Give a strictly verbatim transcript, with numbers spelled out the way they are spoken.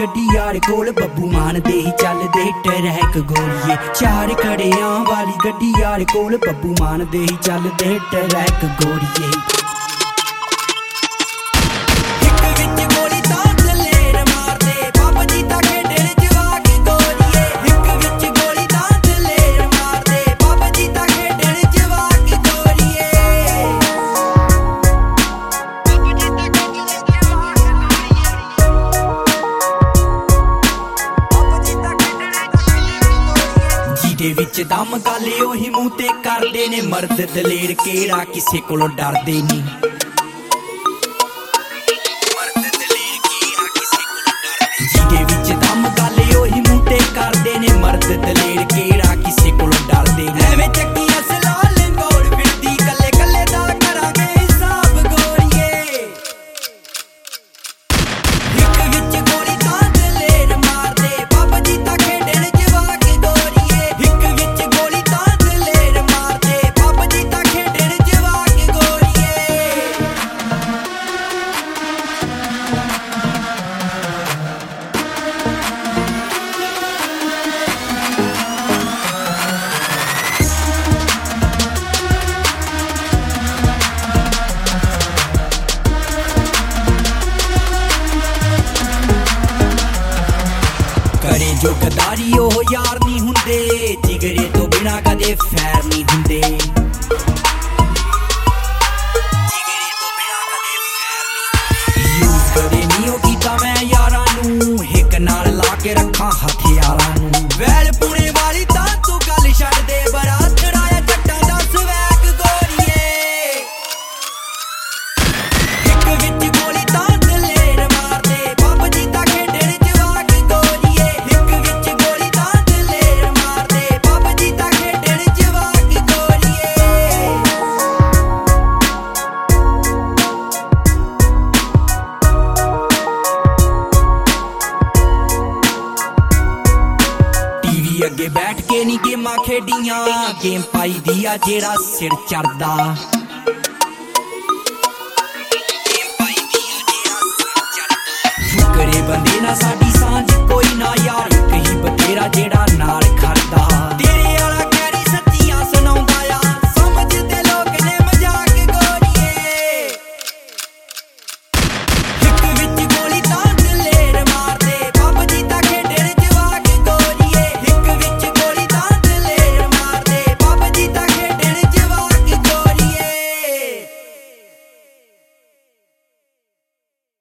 गड्डी यार कोल बब्बू मान दे ही चलदे ट्रैक गोलिए। चार खड़ियां वाली गड्डी यार कोल बब्बू मान दे ही चलदे ट्रैक गोलिए। विच दम गल ओही मूंह ते करदे ने मर्द दलेर केड़ा किसे कोलों डरदे नी। जिहदे विच दम गल ओही मूंह ते करदे ने मर्द दलेर केड़ा किसे कोलों डरदे नी। एवें चक्कियां सला लंगोड़ फिरदी कल्ले कल्ले दा करांगे हिसाब गोरीए। हिक विच गोली तां दलेर मारदे बाबा जी तां खेडण जवाक गोरीए। हिक विच गोली तां दलेर मारदे बाबा जी तां खेडण जवाक गोरीए। करे जो गदारी ओह यार नहीं हुंदे, जिगरे तो बिना कदे फैर नहीं हुंदे। जिगरे तो बिना कदे फैर नहीं यूज करे नहीं ओ कीता मैं यारां नू, हिक नाल ला के रखां हथियारां नू। वैल पुणे वाली तां तू गल छड्ड दे, बड़ा चढ़ाया जट्टां दा स्वैग गोरीए। हिक विच गोली तां दलेर मारदे बाबा जी तां खेडण जवाक गोरीए। हिक विच गोली तां दलेर मारदे बाबा जी तां खेडण जवाक गोरीए। टीवी अगे बैठ के नी गेमां खेडियां, गेम पाई दिया जेड़ा सिर चढ़दा। फुकरे बंदे ना साडी सांझ कोई ना।